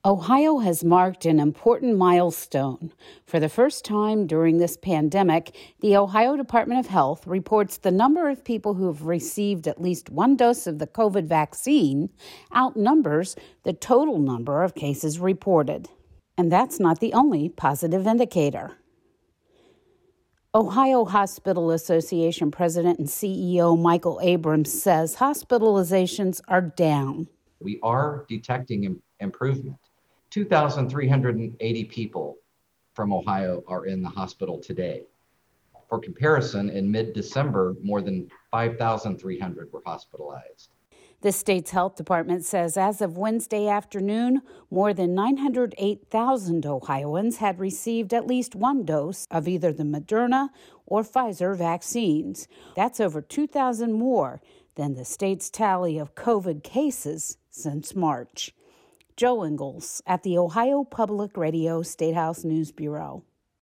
Ohio has marked an important milestone. For the first time during this pandemic, the Ohio Department of Health reports the number of people who have received at least one dose of the COVID vaccine outnumbers the total number of cases reported. And that's not the only positive indicator. Ohio Hospital Association President and CEO Michael Abrams says hospitalizations are down. We are detecting improvement. 2,380 people from Ohio are in the hospital today. For comparison, in mid-December, more than 5,300 were hospitalized. The state's health department says as of Wednesday afternoon, more than 908,000 Ohioans had received at least one dose of either the Moderna or Pfizer vaccines. That's over 2,000 more than the state's tally of COVID cases since March. Joe Ingles at the Ohio Public Radio Statehouse News Bureau.